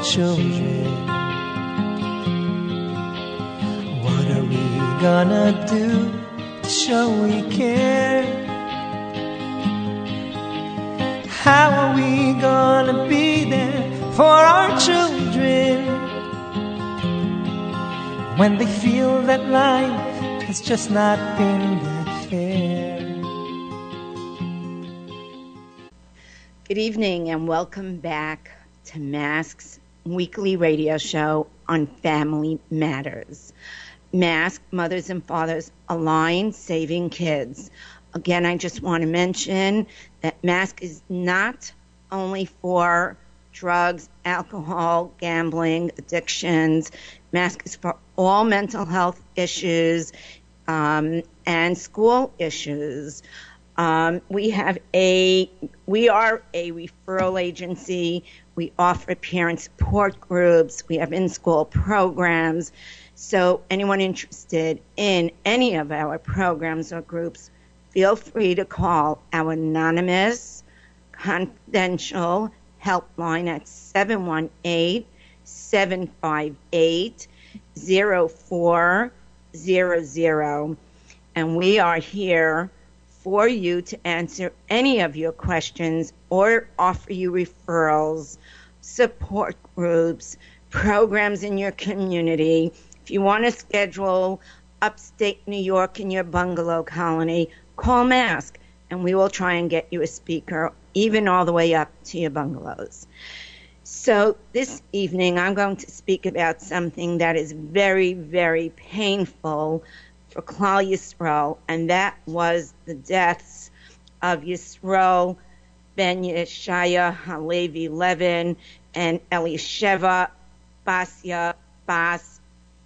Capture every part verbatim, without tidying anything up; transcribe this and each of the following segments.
children. What are we gonna do to show we care? How are we gonna be there for our children when they feel that life has just not been that fair? Good evening and welcome back to Mask's weekly radio show on Family Matters. Mask, Mothers and Fathers Aligned, Saving Kids. Again, I just want to mention that Mask is not only for drugs, alcohol, gambling, addictions. Mask is for all mental health issues um, and school issues. Um, we have a, we are a referral agency. We offer parent support groups. We have in-school programs. So anyone interested in any of our programs or groups, feel free to call our anonymous, confidential helpline at seven one eight, seven five eight, zero four zero zero. And we are here for you to answer any of your questions or offer you referrals, support groups, programs in your community. If you want to schedule upstate New York in your bungalow colony, call Mask and we will try and get you a speaker, even all the way up to your bungalows. So this evening I'm going to speak about something that is very, very painful for Klal Yisrael, and that was the deaths of Yisrael ben Yeshaya Halevi Levin and Elisheva Basya Bas.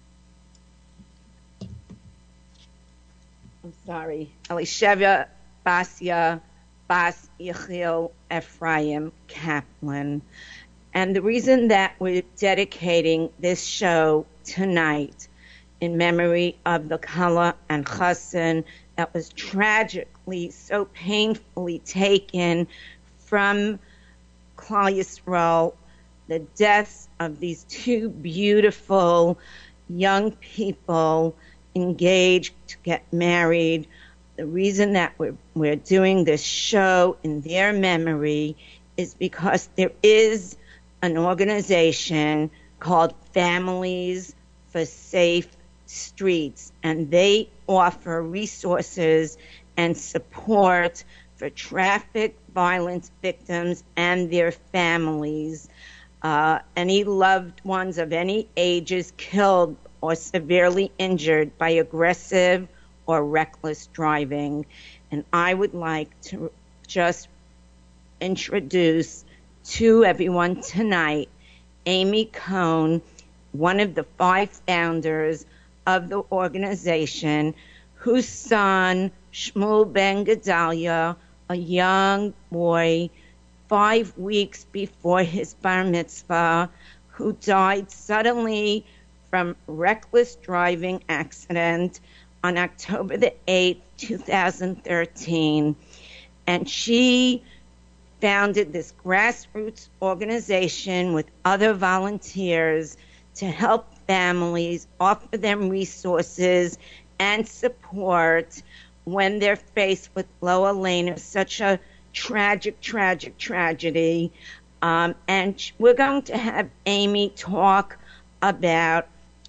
I'm sorry, Elisheva Basya Bas Yechiel Ephraim Kaplan. And the reason that we're dedicating this show tonight in memory of the Kala and Chassan that was tragically, so painfully taken from Klal Yisrael, the deaths of these two beautiful young people engaged to get married. The reason that we're, we're doing this show in their memory is because there is an organization called Families for Safe Streets, and they offer resources and support for traffic violence victims and their families. Uh, any loved ones of any ages killed or severely injured by aggressive or reckless driving. And I would like to just introduce to everyone tonight Amy Cohn, one of the five founders of the organization, whose son, Shmuel ben Gedalia, a young boy, five weeks before his bar mitzvah, who died suddenly from reckless driving accident on October the eighth, two thousand thirteen. And she founded this grassroots organization with other volunteers to help families, offer them resources and support when they're faced with Loa Lane, such a tragic, tragic tragedy. Um, and we're going to have Amy talk about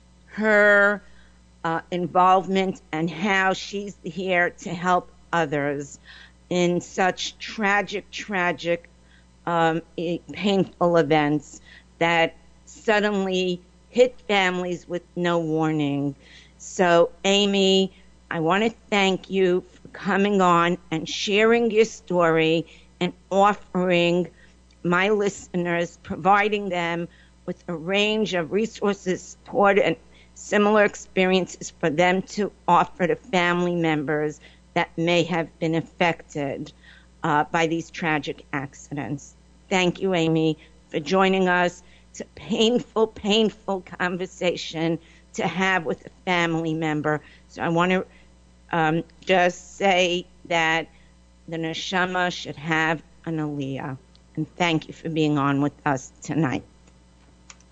her uh, involvement and how she's here to help others in such tragic, tragic, um, painful events that suddenly hit families with no warning. So, Amy, I want to thank you for coming on and sharing your story and offering my listeners, providing them with a range of resources, support, and similar experiences for them to offer to family members that may have been affected uh, by these tragic accidents. Thank you, Amy, for joining us. It's a painful, painful conversation to have with a family member. So I want to um, just say that the neshama should have an aliyah. And thank you for being on with us tonight.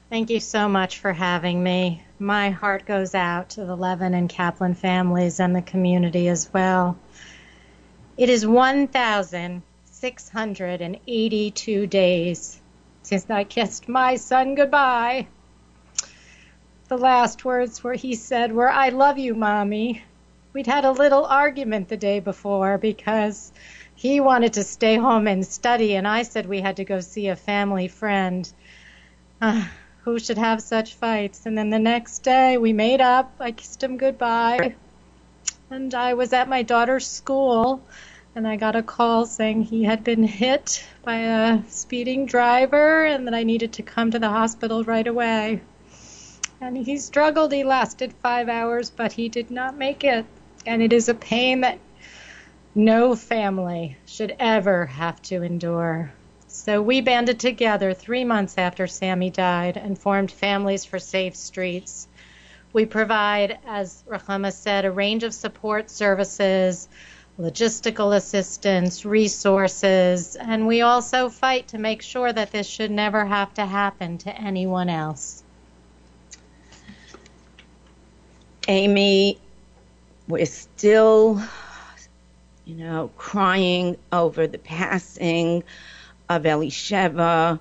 Thank you so much for having me. My heart goes out to the Levin and Kaplan families and the community as well. It is one thousand six hundred eighty-two days since I kissed my son goodbye. The last words were he said were, "I love you, Mommy." We'd had a little argument the day before because he wanted to stay home and study, and I said we had to go see a family friend. Uh, who should have such fights? And then the next day we made up. I kissed him goodbye. And I was at my daughter's school, and I got a call saying he had been hit by a speeding driver and that I needed to come to the hospital right away. And he struggled. He lasted five hours, but he did not make it. And it is a pain that no family should ever have to endure. So we banded together three months after Sammy died and formed Families for Safe Streets. We provide, as Ruchama said, a range of support services, logistical assistance, resources, and we also fight to make sure that this should never have to happen to anyone else. Amy, we're still, you know, crying over the passing of Elisheva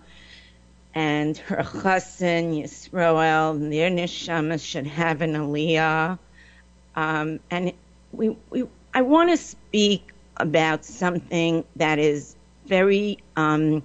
and her chassan, Yisroel, and their neshama should have an aliyah. Um, and we, we, I want to speak about something that is very, um,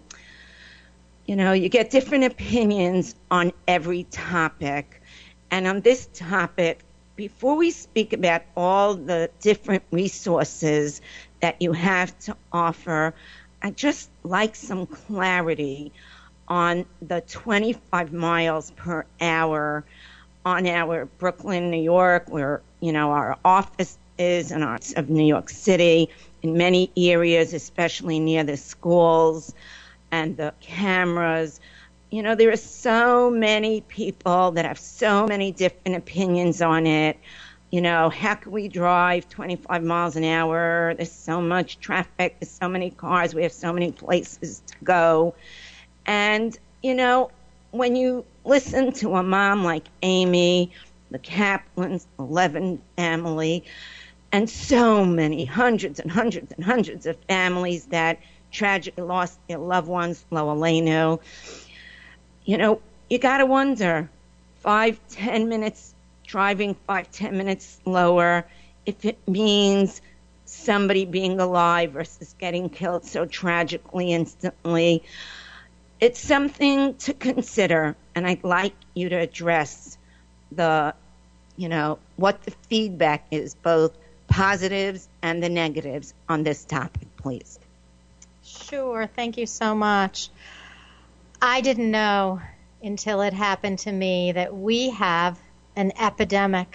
you know, you get different opinions on every topic. And on this topic, before we speak about all the different resources that you have to offer, I'd just like some clarity on the twenty-five miles per hour on our Brooklyn, New York, where, you know, our office is, and our of New York City, in many areas, especially near the schools and the cameras. You know, there are so many people that have so many different opinions on it. You know, how can we drive twenty-five miles an hour? There's so much traffic. There's so many cars. We have so many places to go. And, you know, when you listen to a mom like Amy, the Kaplans, the Levin family, and so many hundreds and hundreds and hundreds of families that tragically lost their loved ones, Lo Aleinu, you know, you got to wonder, five, ten minutes driving five, ten minutes slower, if it means somebody being alive versus getting killed so tragically instantly. It's something to consider, and I'd like you to address the, you know, what the feedback is, both positives and the negatives on this topic, please. Sure, thank you so much. I didn't know until it happened to me that we have an epidemic.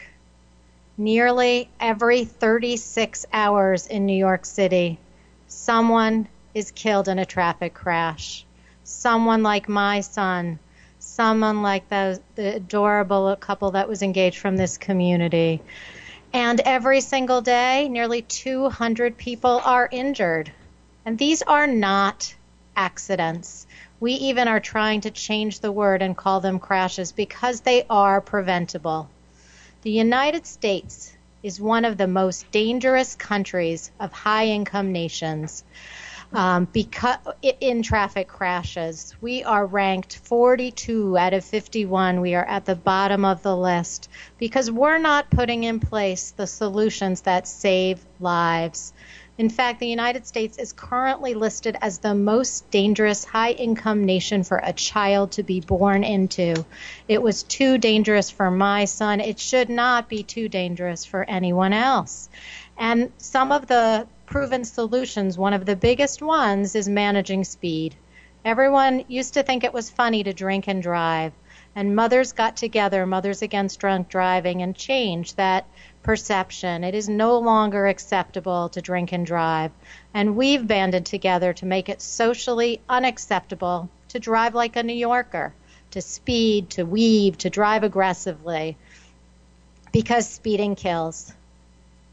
Nearly every thirty-six hours in New York City, someone is killed in a traffic crash. Someone like my son, someone like the, the adorable couple that was engaged from this community. And every single day, nearly two hundred people are injured. And these are not accidents. We even are trying to change the word and call them crashes because they are preventable. The United States is one of the most dangerous countries of high-income nations um, because in traffic crashes. We are ranked forty-two out of fifty-one. We are at the bottom of the list because we're not putting in place the solutions that save lives. In fact, the United States is currently listed as the most dangerous high-income nation for a child to be born into. It was too dangerous for my son. It should not be too dangerous for anyone else. And some of the proven solutions, one of the biggest ones, is managing speed. Everyone used to think it was funny to drink and drive. And mothers got together, Mothers Against Drunk Driving, and changed that perception. It is no longer acceptable to drink and drive. And we've banded together to make it socially unacceptable to drive like a New Yorker, to speed, to weave, to drive aggressively, because speeding kills.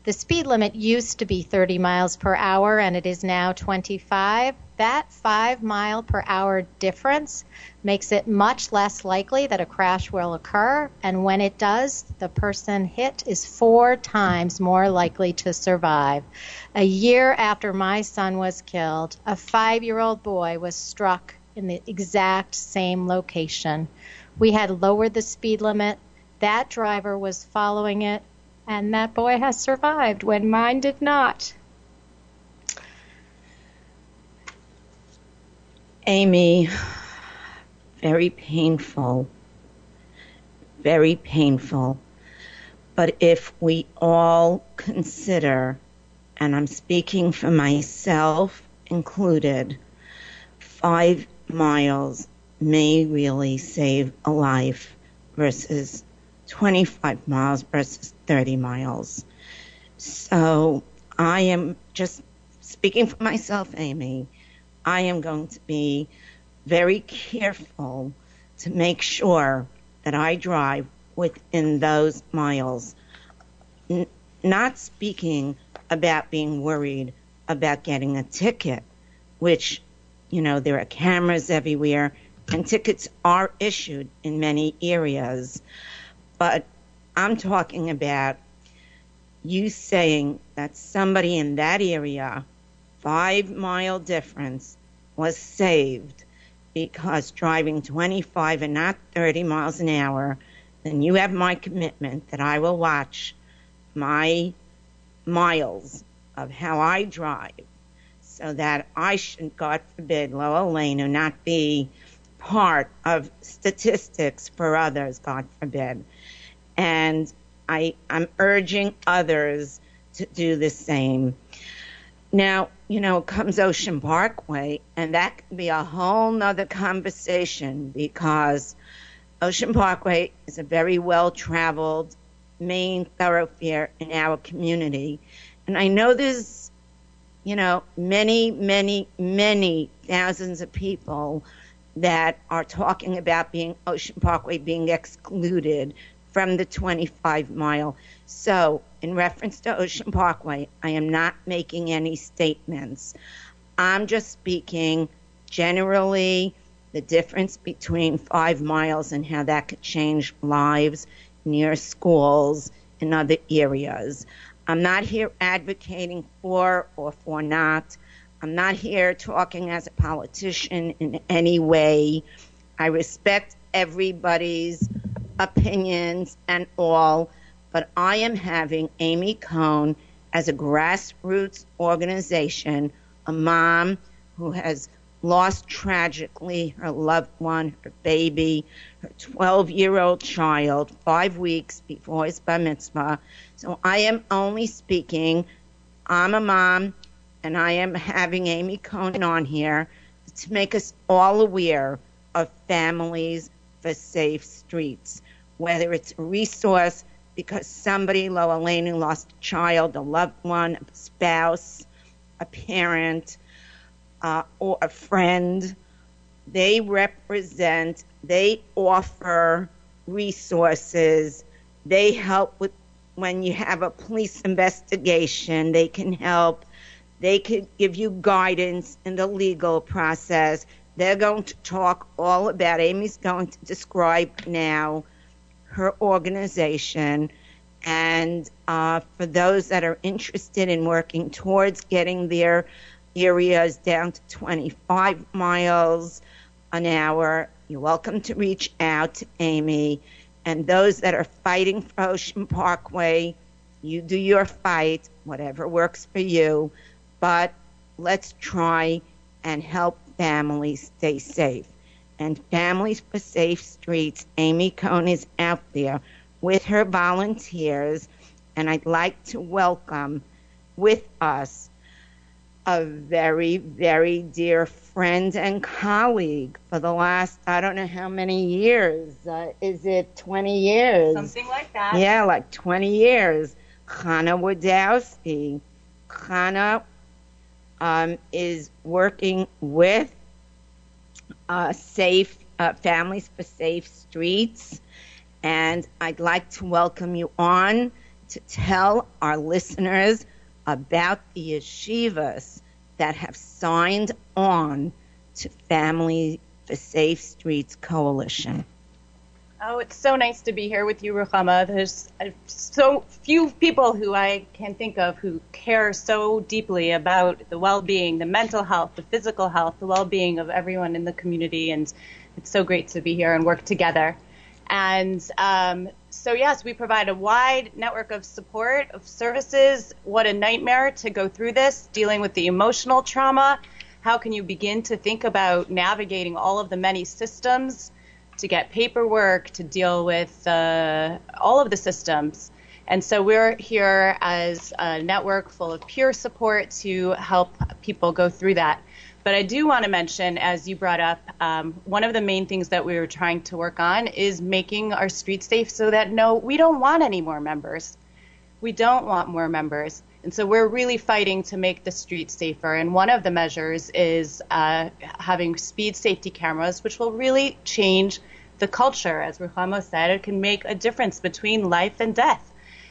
The speed limit used to be thirty miles per hour, and it is now twenty-five. That five mile per hour difference makes it much less likely that a crash will occur, and when it does, the person hit is four times more likely to survive. A year after my son was killed, a five-year-old boy was struck in the exact same location. We had lowered the speed limit. That driver was following it, and that boy has survived when mine did not. Amy, very painful, very painful. But if we all consider, and I'm speaking for myself included, five miles may really save a life versus twenty-five miles versus thirty miles. So I am just speaking for myself, Amy. I am going to be very careful to make sure that I drive within those miles. N- not speaking about being worried about getting a ticket, which, you know, there are cameras everywhere, and tickets are issued in many areas. But I'm talking about you saying that somebody in that area, five mile difference, was saved because driving twenty-five and not thirty miles an hour, then you have my commitment that I will watch my miles of how I drive so that I should, God forbid, Loa Lanu, not be part of statistics for others, God forbid. And I, I'm urging others to do the same. Now, you know, comes Ocean Parkway, and that can be a whole nother conversation because Ocean Parkway is a very well-traveled main thoroughfare in our community. And I know there's, you know, many, many, many thousands of people that are talking about being Ocean Parkway being excluded from the twenty-five mile. So in reference to Ocean Parkway, I am not making any statements. I'm just speaking generally the difference between five miles and how that could change lives near schools and other areas. I'm not here advocating for or for not. I'm not here talking as a politician in any way. I respect everybody's opinions and all, but I am having Amy Cohn as a grassroots organization, a mom who has lost tragically her loved one, her baby, her twelve-year-old child, five weeks before his bar mitzvah. So I am only speaking, I'm a mom, and I am having Amy Cohn on here to make us all aware of Families for Safe Streets, whether it's a resource because somebody, Loa Lanu, lost a child, a loved one, a spouse, a parent, uh, or a friend. They represent, they offer resources. They help with when you have a police investigation. They can help. They could give you guidance in the legal process. They're going to talk all about, Amy's going to describe now her organization. And uh, for those that are interested in working towards getting their areas down to twenty-five miles an hour, you're welcome to reach out to Amy. And those that are fighting for Ocean Parkway, you do your fight, whatever works for you. But let's try and help families stay safe. And Families for Safe Streets, Amy Cohn is out there with her volunteers, and I'd like to welcome with us a very, very dear friend and colleague for the last, I don't know how many years. Uh, is it twenty years? Something like that. Yeah, like twenty years. Chana Wadowski. Chana um, is working with uh, safe uh, Families for Safe Streets, and I'd like to welcome you on to tell our listeners about the yeshivas that have signed on to Family for Safe Streets Coalition. Oh, it's so nice to be here with you, Ruchama. There's uh, so few people who I can think of who care so deeply about the well-being, the mental health, the physical health, the well-being of everyone in the community, and it's so great to be here and work together. And um, so, yes, we provide a wide network of support, of services. What a nightmare to go through this, dealing with the emotional trauma. How can you begin to think about navigating all of the many systems to get paperwork, to deal with uh, all of the systems? And so we're here as a network full of peer support to help people go through that. But I do want to mention, as you brought up, um, one of the main things that we were trying to work on is making our streets safe so that, no, we don't want any more members. We don't want more members. And so we're really fighting to make the streets safer. And one of the measures is uh, having speed safety cameras, which will really change the culture. As Ruchama said, it can make a difference between life and death.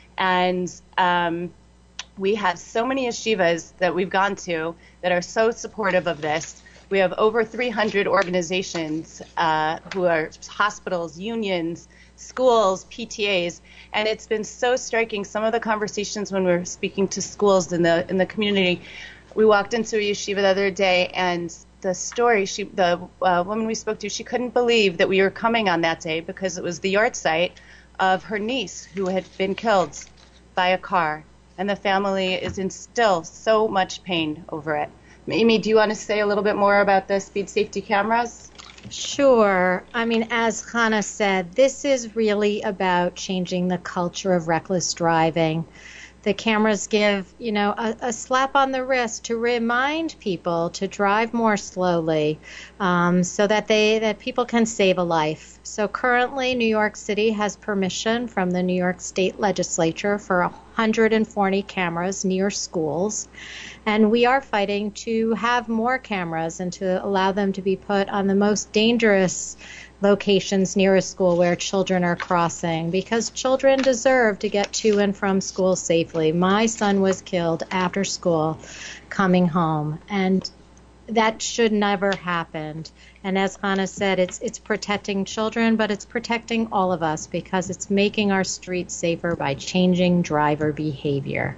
And um, we have so many yeshivas that we've gone to that are so supportive of this. We have over three hundred organizations uh, who are hospitals, unions, schools, P T As, and it's been so striking. Some of the conversations when we were speaking to schools in the in the community, we walked into a yeshiva the other day, and the story, she, the uh, woman we spoke to, she couldn't believe that we were coming on that day because it was the yard site of her niece who had been killed by a car, and the family is in still so much pain over it. Amy, do you want to say a little bit more about the speed safety cameras? Sure. I mean, as Hannah said, this is really about changing the culture of reckless driving. The cameras give, you know, a, a slap on the wrist to remind people to drive more slowly, um, so that they that people can save a life. So currently, New York City has permission from the New York State Legislature for one hundred forty cameras near schools, and we are fighting to have more cameras and to allow them to be put on the most dangerous locations near a school where children are crossing, because children deserve to get to and from school safely. My son was killed after school coming home, and that should never happen. And as Hannah said, it's it's protecting children, but it's protecting all of us because it's making our streets safer by changing driver behavior.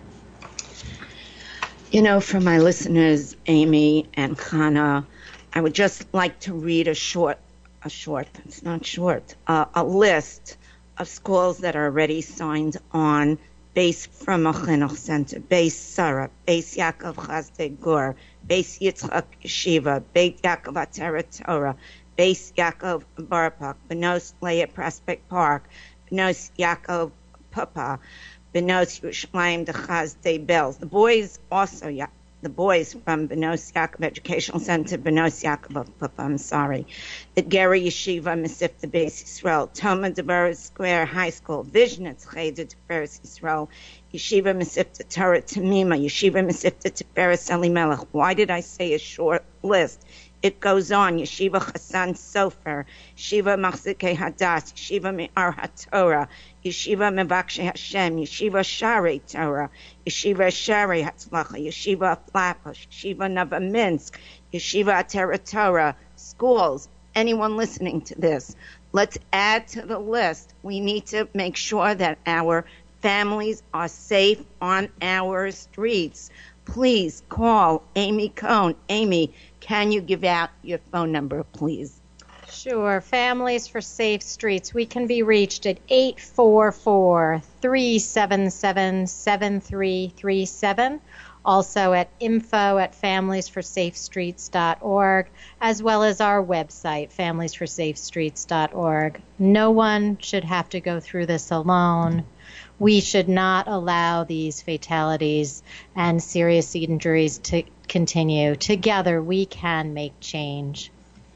You know, for my listeners, Amy and Hannah, I would just like to read a short a short, it's not short, uh, a list of schools that are already signed on: Beis Fromah Chinuch Center, Beis Sarah, Beis Yaakov Chasdei Gur, Beis Yitzchak Yeshiva, Beit Yaakov Ateret Torah, Beis Yaakov Barpak, Benos Leah Prospect Park, Benos Yaakov Papa, Benos Yerushalayim de Chasdei Bells. The boys also, yeah, the boys from Benos Yaakov Educational Center, Benos Yaakov Papa, I'm sorry, the Gera Yeshiva, Mesivta Beis Yisrael, Toma Deborah Square High School, Vishnitz Cheder Tiferes Yisrael, Yeshiva Mesivta Torah Tamima, Yeshiva Mesivta Tiferes Elimelech. Why did I say a short list? It goes on. Yeshiva Chassan Sofer, Yeshiva Machzikei Hadas, Yeshiva Me'ar HaTorah, Yeshiva Mevakshe Hashem, Yeshiva Sharei Torah, Yeshiva Sharei Hatzlacha, Yeshiva Flatbush, Yeshiva Nava Minsk, Yeshiva Ateret Torah, schools, anyone listening to this, let's add to the list. We need to make sure that our families are safe on our streets. Please call Amy Cohn. Amy, can you give out your phone number, please? Sure. Families for Safe Streets. We can be reached at eight four four, three seven seven, seven three three seven. Also at info at families for safe streets dot org, as well as our website, families for safe streets dot org. No one should have to go through this alone. We should not allow these fatalities and serious injuries to continue. Together, we can make change.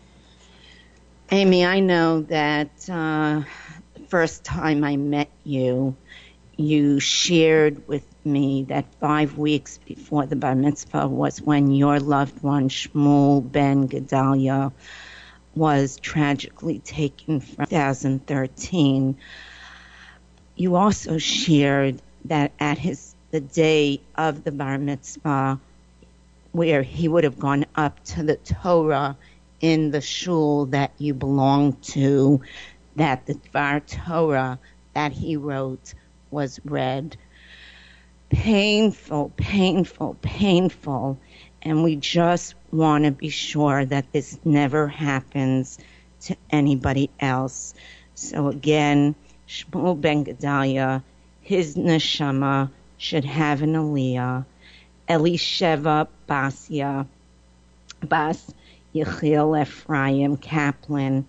Amy, I know that uh, the first time I met you, you shared with me that five weeks before the bar mitzvah was when your loved one, Shmuel Ben Gedalia, was tragically taken from two thousand thirteen. You also shared that at his the day of the bar mitzvah, where he would have gone up to the Torah in the shul that you belong to, that the Dvar Torah that he wrote was read. Painful, painful, painful. And we just want to be sure that this never happens to anybody else. So again, Shmuel Ben Gedalia, his neshama should have an aliyah. Elisheva Basia, Bas Yechiel Ephraim Kaplan,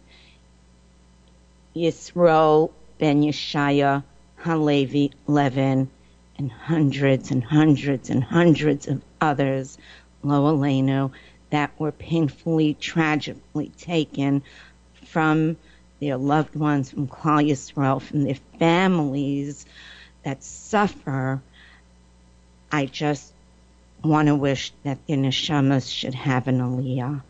Yisroel Ben Yeshaya Halevi Levin, and hundreds and hundreds and hundreds of others, Lo Aleinu, that were painfully, tragically taken from their loved ones, from Klal Yisrael, from their families that suffer. I just want to wish that their neshamas should have an aliyah.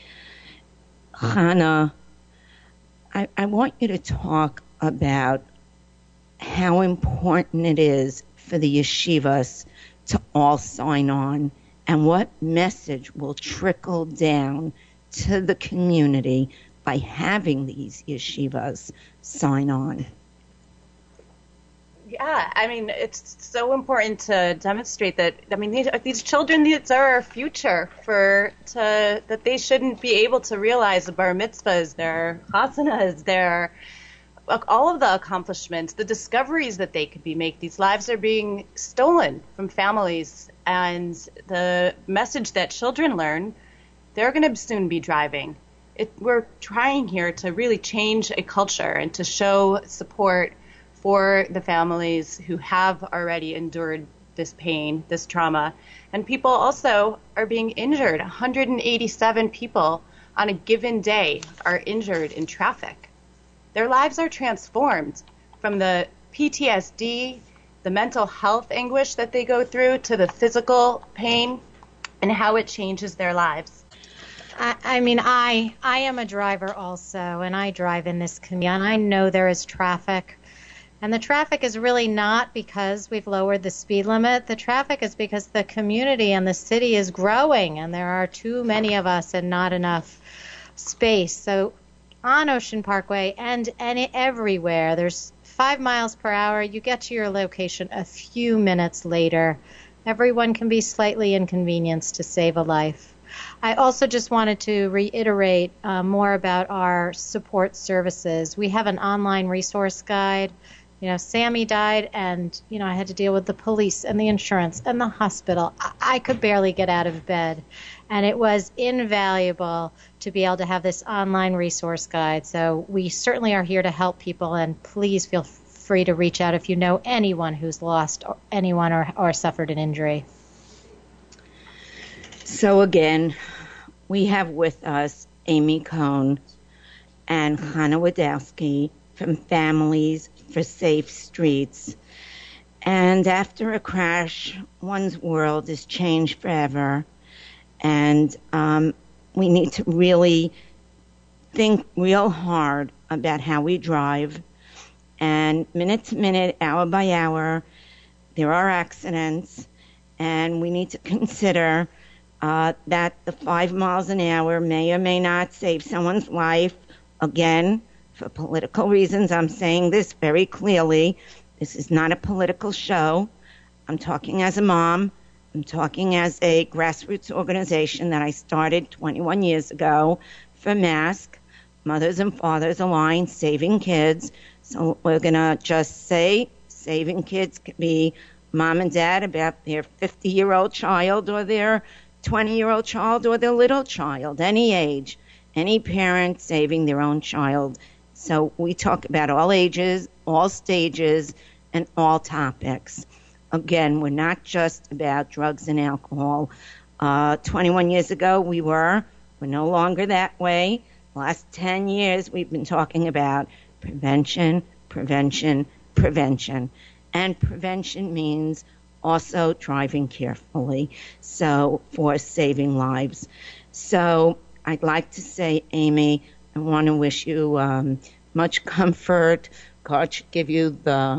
Chana, I, I want you to talk about how important it is for the yeshivas to all sign on, and what message will trickle down to the community by having these yeshivas sign on. Yeah, I mean, it's so important to demonstrate that, I mean, these, these children, these are our future, for to that they shouldn't be able to realize the bar mitzvah is their chasana, is their, all of the accomplishments, the discoveries that they could be make. These lives are being stolen from families, and the message that children learn, they're going to soon be driving. It, we're trying here to really change a culture and to show support for the families who have already endured this pain, this trauma. And people also are being injured. one hundred eighty-seven people on a given day are injured in traffic. Their lives are transformed from the P T S D, the mental health anguish that they go through, to the physical pain and how it changes their lives. I, I mean, I I am a driver also, and I drive in this community, and I know there is traffic. And the traffic is really not because we've lowered the speed limit. The traffic is because the community and the city is growing, and there are too many of us and not enough space. So on Ocean Parkway and, and everywhere, there's five miles per hour. You get to your location a few minutes later. Everyone can be slightly inconvenienced to save a life. I also just wanted to reiterate uh, more about our support services. We have an online resource guide. You know, Sammy died, and, you know, I had to deal with the police and the insurance and the hospital. I, I could barely get out of bed, and it was invaluable to be able to have this online resource guide. So we certainly are here to help people, and please feel free to reach out if you know anyone who's lost anyone or, or suffered an injury. So again, we have with us Amy Cohn and Chana Wadowski from Families for Safe Streets. And after a crash, one's world is changed forever. And um, we need to really think real hard about how we drive. And minute to minute, hour by hour, there are accidents. And we need to consider uh, that the five miles an hour may or may not save someone's life. Again, for political reasons, I'm saying this very clearly. This is not a political show. I'm talking as a mom. I'm talking as a grassroots organization that I started twenty-one years ago for MASK, Mothers and Fathers Alliance, Saving Kids. So we're going to just say saving kids could be mom and dad about their fifty-year-old child or their twenty-year-old child or their little child, any age, any parent saving their own child. So we talk about all ages, all stages, and all topics. Again, we're not just about drugs and alcohol. Uh, twenty-one years ago, we were. We're no longer that way. The last ten years, we've been talking about prevention, prevention, prevention. And prevention means also driving carefully, so for saving lives. So I'd like to say, Amy, I want to wish you um, much comfort. God should give you the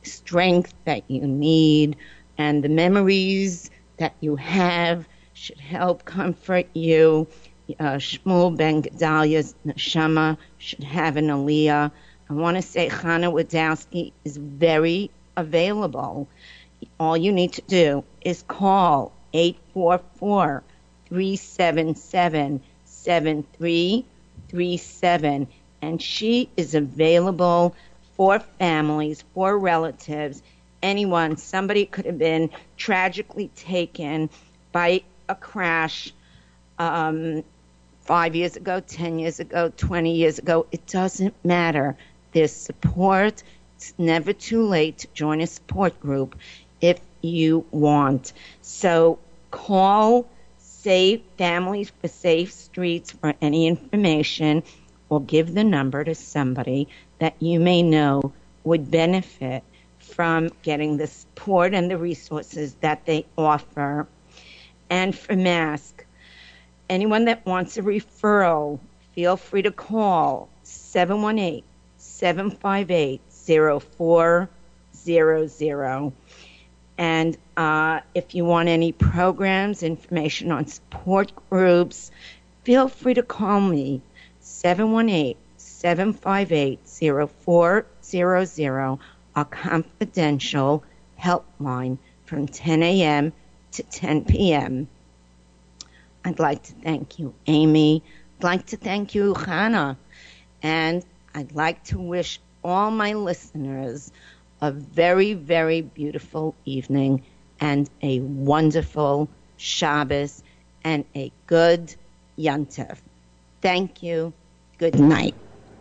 strength that you need, and the memories that you have should help comfort you. Uh, Shmuel Ben Gedalia's neshama should have an aliyah. I want to say Chana Wadowski is very available. All you need to do is call eight four four, three seven seven, seven three three seven, and she is available for families, for relatives, anyone. Somebody could have been tragically taken by a crash um, five years ago, ten years ago, twenty years ago. It doesn't matter. There's support. It's never too late to join a support group if you want. So call Save Families for Safe Streets for any information, or give the number to somebody that you may know would benefit from getting the support and the resources that they offer. And for mask, anyone that wants a referral, feel free to call seven one eight, seven five eight, zero four zero zero. And uh, if you want any programs, information on support groups, feel free to call me, seven one eight, seven five eight, zero four zero zero, our confidential helpline from ten a.m. to ten p.m. I'd like to thank you, Amy. I'd like to thank you, Chana. And I'd like to wish all my listeners a very, very beautiful evening and a wonderful Shabbos and a good Yontif. Thank you. Good night.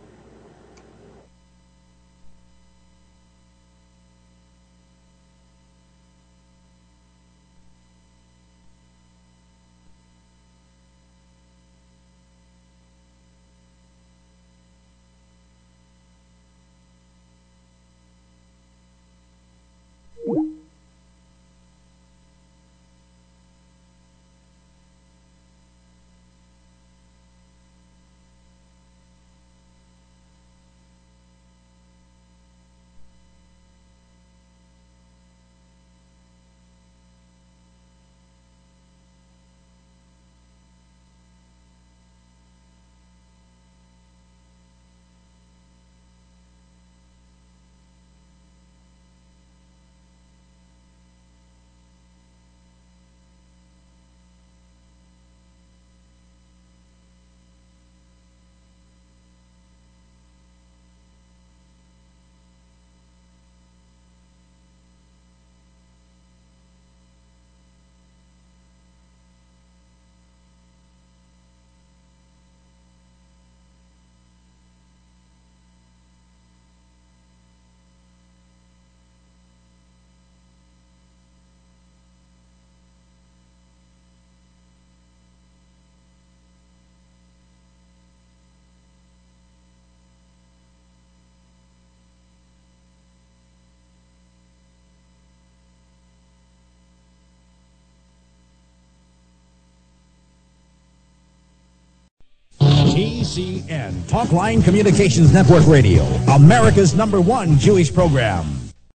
T C N, Talkline Communications Network Radio, America's number one Jewish program.